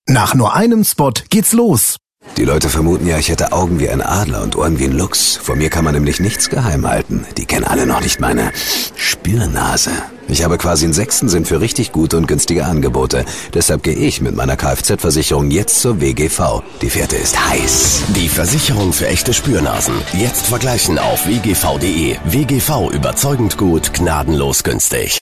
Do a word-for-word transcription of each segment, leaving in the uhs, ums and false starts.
Nach nur einem Spot geht's los. Die Leute vermuten ja, ich hätte Augen wie ein Adler und Ohren wie ein Luchs. Vor mir kann man nämlich nichts geheim halten. Die kennen alle noch nicht meine Spürnase. Ich habe quasi einen sechsten Sinn für richtig gute und günstige Angebote. Deshalb gehe ich mit meiner Kfz-Versicherung jetzt zur W G V. Die Fährte ist heiß. Die Versicherung für echte Spürnasen. Jetzt vergleichen auf w g v punkt d e. W G V, überzeugend gut, gnadenlos günstig.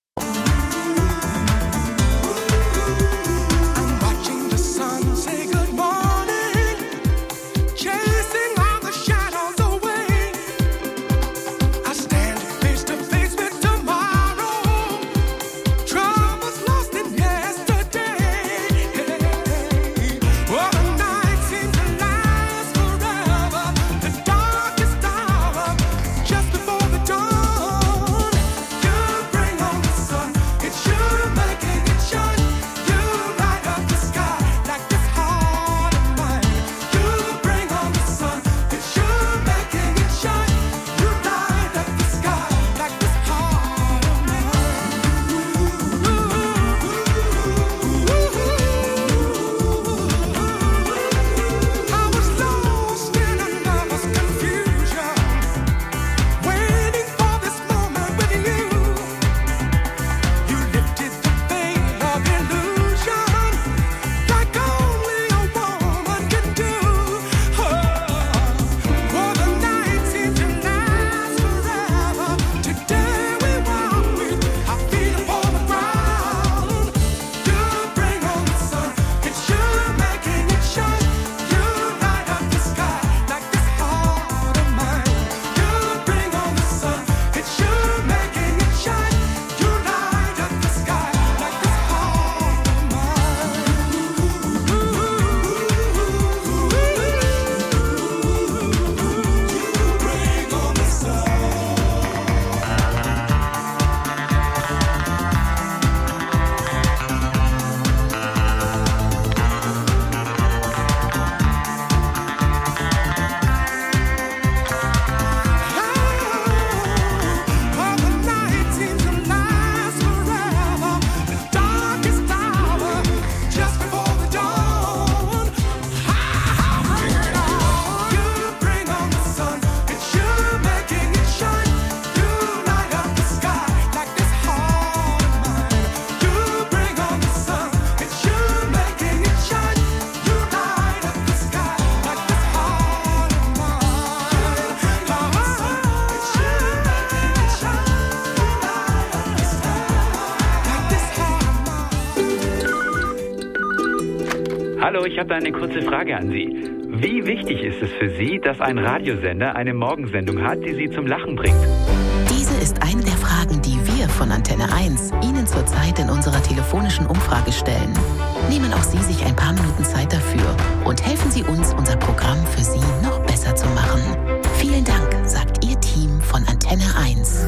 Hallo, ich habe eine kurze Frage an Sie. Wie wichtig ist es für Sie, dass ein Radiosender eine Morgensendung hat, die Sie zum Lachen bringt? Diese ist eine der Fragen, die wir von Antenne eins Ihnen zurzeit in unserer telefonischen Umfrage stellen. Nehmen auch Sie sich ein paar Minuten Zeit dafür und helfen Sie uns, unser Programm für Sie noch besser zu machen. Vielen Dank, sagt Ihr Team von Antenne eins.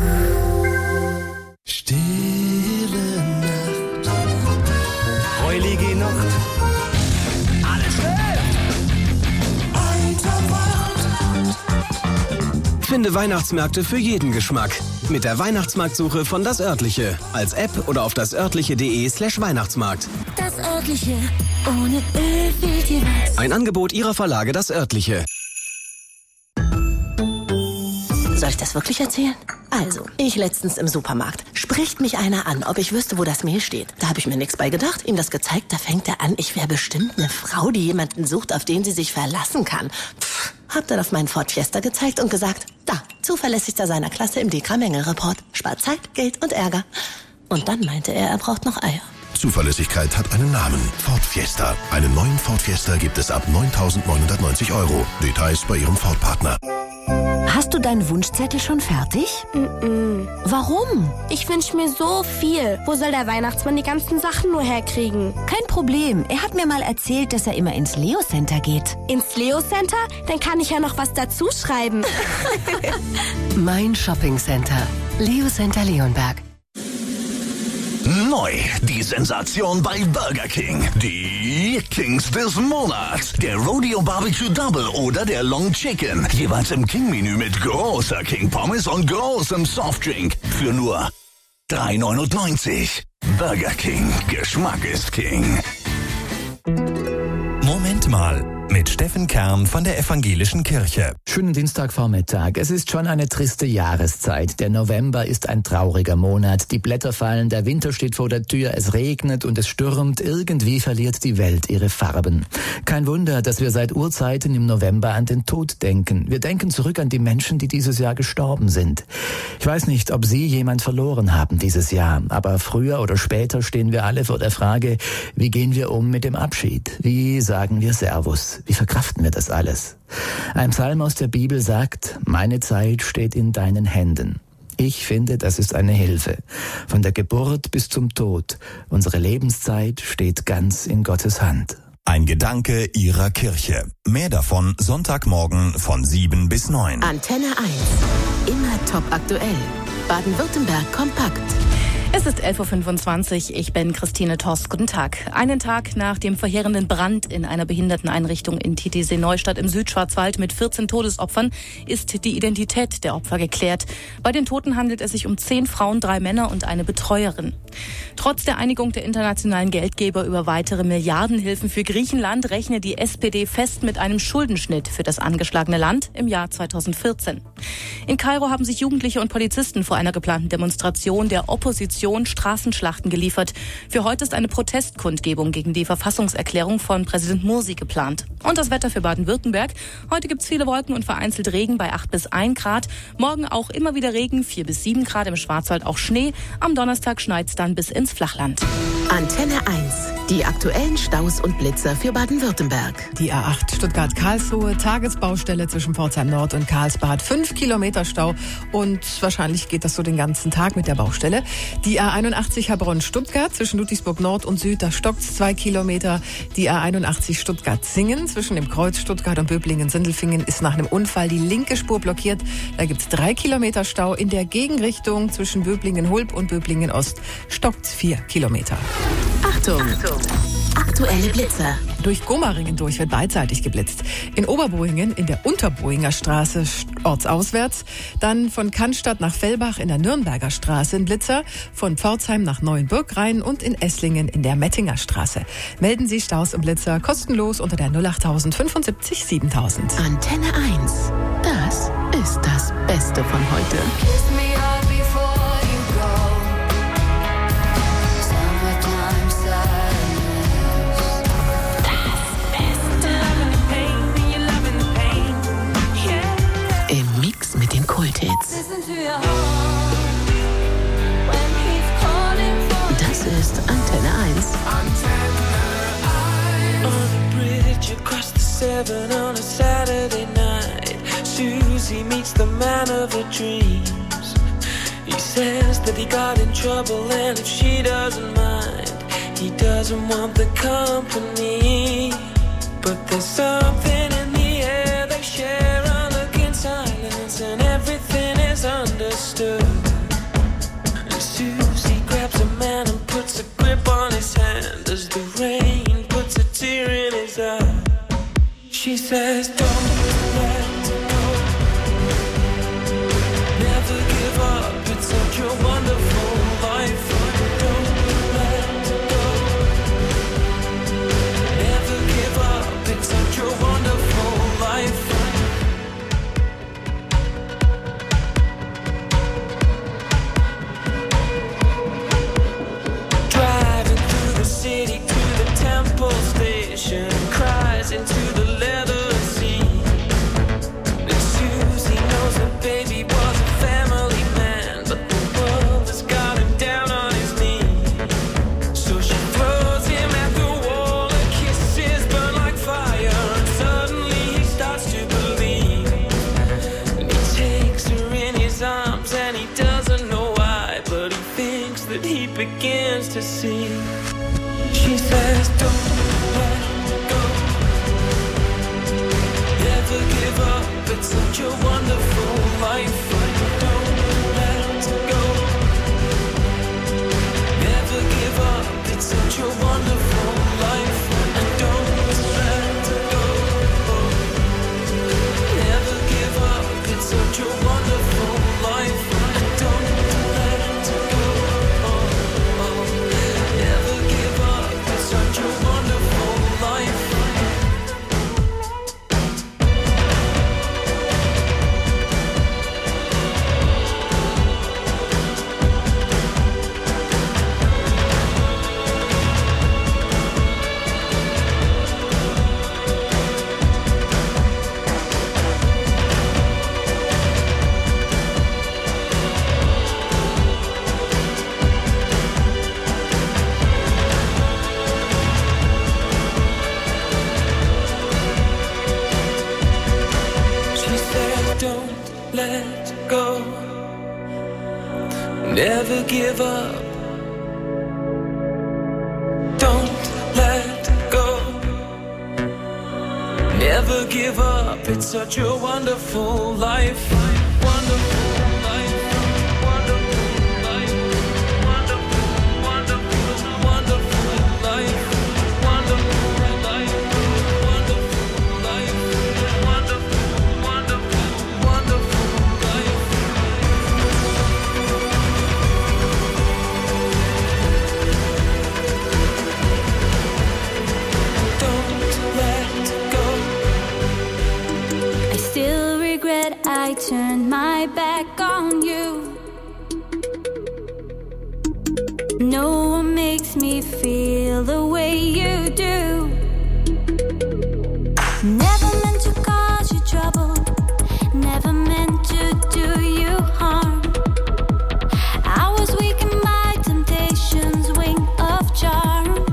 Stille Nacht, heulige Nacht. Finde Weihnachtsmärkte für jeden Geschmack. Mit der Weihnachtsmarktsuche von Das Örtliche. Als App oder auf dasörtliche.de slash Weihnachtsmarkt. Das Örtliche. Ohne Öl fehlt dir was. Ein Angebot Ihrer Verlage Das Örtliche. Soll ich das wirklich erzählen? Also, ich letztens im Supermarkt. Spricht mich einer an, ob ich wüsste, wo das Mehl steht. Da habe ich mir nichts bei gedacht, ihm das gezeigt, da fängt er an, ich wäre bestimmt eine Frau, die jemanden sucht, auf den sie sich verlassen kann. Pff, hab dann auf meinen Ford Fiesta gezeigt und gesagt, da, zuverlässigster seiner Klasse im Dekra-Mängel-Report. Spart Zeit, Geld und Ärger. Und dann meinte er, er braucht noch Eier. Zuverlässigkeit hat einen Namen. Ford Fiesta. Einen neuen Ford Fiesta gibt es ab neuntausendneunhundertneunzig Euro. Details bei Ihrem Ford-Partner. Hast du deinen Wunschzettel schon fertig? Mm-mm. Warum? Ich wünsche mir so viel. Wo soll der Weihnachtsmann die ganzen Sachen nur herkriegen? Kein Problem. Er hat mir mal erzählt, dass er immer ins Leo Center geht. Ins Leo Center? Dann kann ich ja noch was dazu schreiben. Mein Shopping Center. Leo Center Leonberg. Neu, die Sensation bei Burger King. Die Kings des Monats. Der Rodeo Barbecue Double oder der Long Chicken. Jeweils im King-Menü mit großer King Pommes und großem Softdrink. Für nur drei neunundneunzig. Burger King. Geschmack ist King. Mal mit Steffen Kern von der Evangelischen Kirche. Schönen Dienstagvormittag. Es ist schon eine triste Jahreszeit. Der November ist ein trauriger Monat. Die Blätter fallen, der Winter steht vor der Tür, es regnet und es stürmt. Irgendwie verliert die Welt ihre Farben. Kein Wunder, dass wir seit Urzeiten im November an den Tod denken. Wir denken zurück an die Menschen, die dieses Jahr gestorben sind. Ich weiß nicht, ob Sie jemand verloren haben dieses Jahr, aber früher oder später stehen wir alle vor der Frage, wie gehen wir um mit dem Abschied? Wie sagen wir Servus? Wie verkraften wir das alles? Ein Psalm aus der Bibel sagt, meine Zeit steht in deinen Händen. Ich finde, das ist eine Hilfe. Von der Geburt bis zum Tod. Unsere Lebenszeit steht ganz in Gottes Hand. Ein Gedanke Ihrer Kirche. Mehr davon Sonntagmorgen von sieben bis neun. Antenne eins. Immer top aktuell. Baden-Württemberg kompakt. Es ist elf Uhr fünfundzwanzig, ich bin Christine Torst. Guten Tag. Einen Tag nach dem verheerenden Brand in einer Behinderteneinrichtung in Titisee-Neustadt im Südschwarzwald mit vierzehn Todesopfern ist die Identität der Opfer geklärt. Bei den Toten handelt es sich um zehn Frauen, drei Männer und eine Betreuerin. Trotz der Einigung der internationalen Geldgeber über weitere Milliardenhilfen für Griechenland rechne die S P D fest mit einem Schuldenschnitt für das angeschlagene Land im Jahr zweitausendvierzehn. In Kairo haben sich Jugendliche und Polizisten vor einer geplanten Demonstration der Opposition Straßenschlachten geliefert. Für heute ist eine Protestkundgebung gegen die Verfassungserklärung von Präsident Mursi geplant. Und das Wetter für Baden-Württemberg. Heute gibt es viele Wolken und vereinzelt Regen bei acht bis ein Grad. Morgen auch immer wieder Regen, vier bis sieben Grad, im Schwarzwald auch Schnee. Am Donnerstag schneit es dann bis ins Flachland. Antenne eins. Die aktuellen Staus und Blitzer für Baden-Württemberg. Die A acht Stuttgart-Karlsruhe, Tagesbaustelle zwischen Pforzheim Nord und Karlsbad. Fünf Kilometer Stau und wahrscheinlich geht das so den ganzen Tag mit der Baustelle. Die A einundachtzig Heilbronn-Stuttgart zwischen Ludwigsburg Nord und Süd, da stockt's zwei Kilometer. Die A einundachtzig Stuttgart-Singen zwischen dem Kreuz Stuttgart und Böblingen-Sindelfingen ist nach einem Unfall die linke Spur blockiert. Da gibt's drei Kilometer Stau. In der Gegenrichtung zwischen Böblingen-Hulb und Böblingen-Ost stockt's vier Kilometer. Achtung! Achtung. Aktuelle Blitzer. Durch Gomaringen durch wird beidseitig geblitzt. In Oberbohingen in der Unterbohinger Straße ortsauswärts. Dann von Cannstatt nach Fellbach in der Nürnberger Straße ein Blitzer. Von Pforzheim nach Neuenburg rein und in Esslingen in der Mettinger Straße. Melden Sie Staus und Blitzer kostenlos unter der null acht fünfundsiebzig siebentausend. Antenne eins. Das ist das Beste von heute. Im Mix mit den Kulthits. Das ist Antenne eins. On a Saturday night, Susie meets the man of her dreams. He says that he got in trouble, and if she doesn't mind, he doesn't want the company. But there's something in the air they share, a look in silence, and everything is understood. And Susie grabs a man and puts a grip on his hand as the rain puts a tear in his eye. She says, don't let go, never give up, it's such a wonderful life. Don't let go, never give up, it's such a wonderful life. Driving through the city to the Temple Station, cries into the baby was a family man, but the world has got him down on his knees. So she throws him at the wall, her kisses burn like fire, and suddenly he starts to believe. And he takes her in his arms and he doesn't know why, but he thinks that he begins to see. She says, don't let go, never give up, it's such a wonderful life. Don't let go, never give up, it's such a wonderful life. And don't let go, never give up, it's such a wonderful life. And don't let go, never give up. Don't let go. Never give up. It's such a wonderful life. Wonderful. I turned my back on you. No one makes me feel the way you do. Never meant to cause you trouble. Never meant to do you harm. I was weak in my temptation's wing of charm.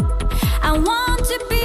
I want to be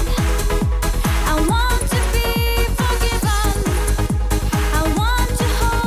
I want to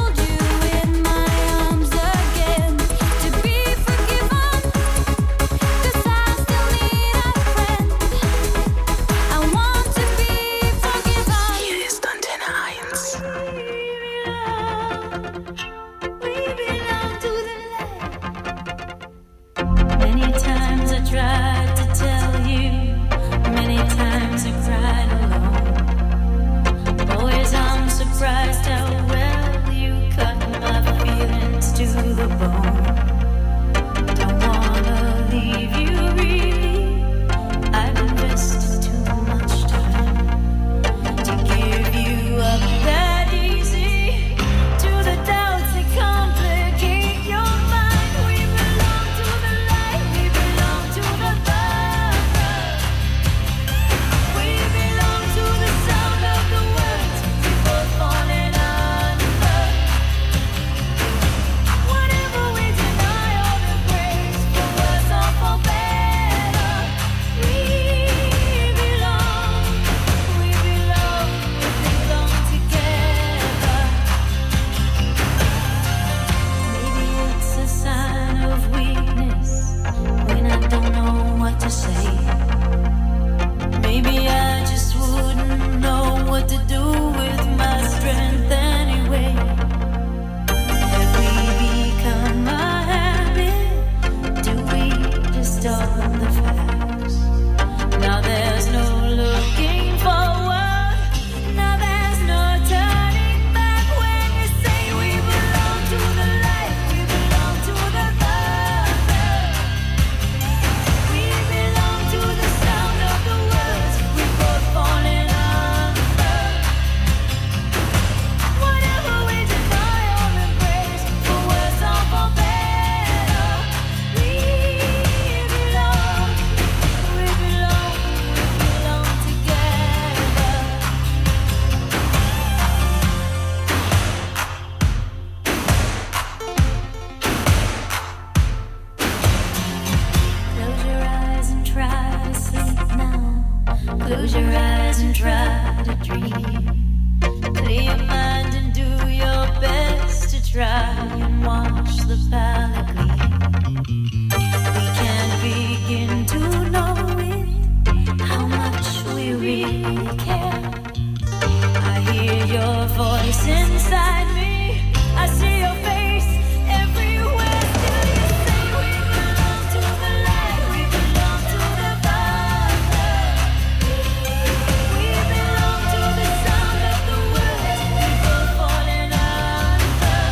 Close your eyes and try to dream. Clear your mind and do your best to try and watch the palette clean. We can't begin to know it, how much we really care. I hear your voice inside me. I see your face everywhere. Still you say we belong to the light. We belong to the Father. We belong to the sound of the words people falling under.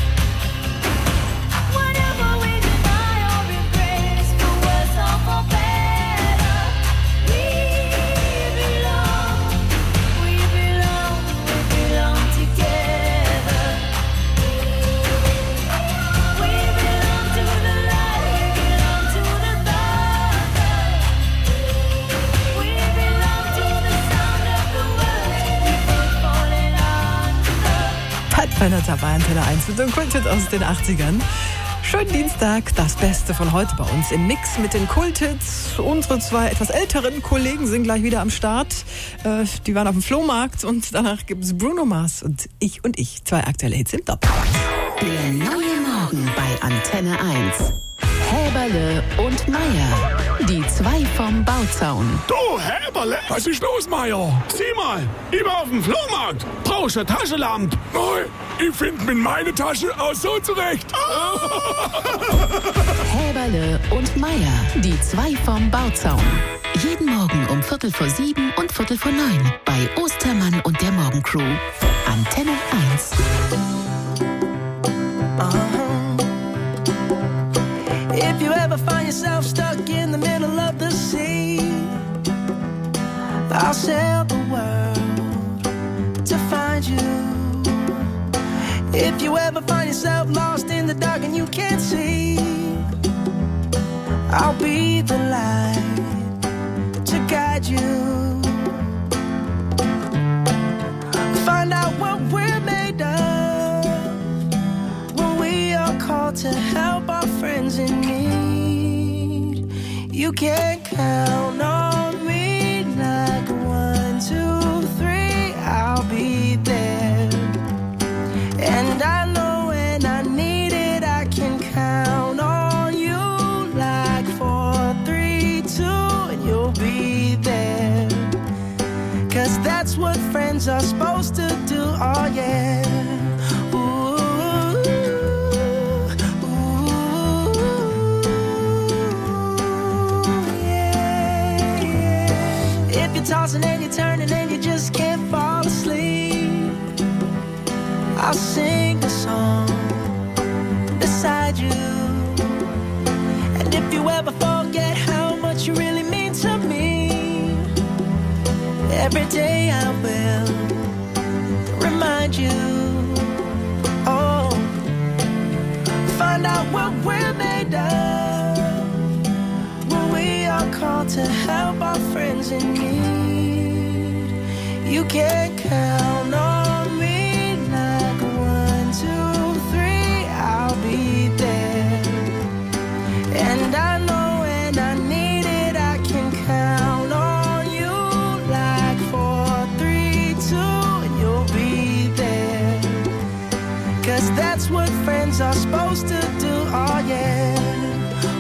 Whatever we deny or embrace, for worse or for better, we belong. We belong. We belong together. We belong to the light. We belong to the Father. We belong to the sound of the words people falling under. Pat Benatar bei Antenne eins mit dem Kulthit aus den achtzigern. Schönen Dienstag, das Beste von heute bei uns im Mix mit den Kulthits. Unsere zwei etwas älteren Kollegen sind gleich wieder am Start. Äh, die waren auf dem Flohmarkt und danach gibt es Bruno Mars und Ich und Ich. Zwei aktuelle Hits im Doppel. Der neue Morgen bei Antenne eins. Häberle und Meier, die zwei vom Bauzaun. Du, Häberle, was ist los, Meier? Sieh mal, ich war auf dem Flohmarkt. Brauchst du eine Taschenlampe? Nein, ich finde mit meiner Tasche auch so zurecht. Häberle und Meier, die zwei vom Bauzaun. Jeden Morgen um Viertel vor sieben und Viertel vor neun bei Ostermann und der Morgencrew. Antenne eins. If you ever find yourself stuck in the middle of the sea, I'll sail the world to find you. If you ever find yourself lost in the dark and you can't see, I'll be the light to guide you. Find out what we're made of when we are called to help our friends in need. You can count on me like one, two, three, I'll be there. And I know when I need it, I can count on you like four, three, two, and you'll be there. Cause that's what friends are supposed to do, oh yeah. Tossing and you're turning and you just can't fall asleep, I'll sing a song beside you. And if you ever forget how much you really mean to me, every day I will remind you. Oh, find out what we're made of when we are called to help our friends in need. You can count on me like one, two, three, I'll be there. And I know when I need it, I can count on you like four, three, two, and you'll be there. Cause that's what friends are supposed to do, oh yeah.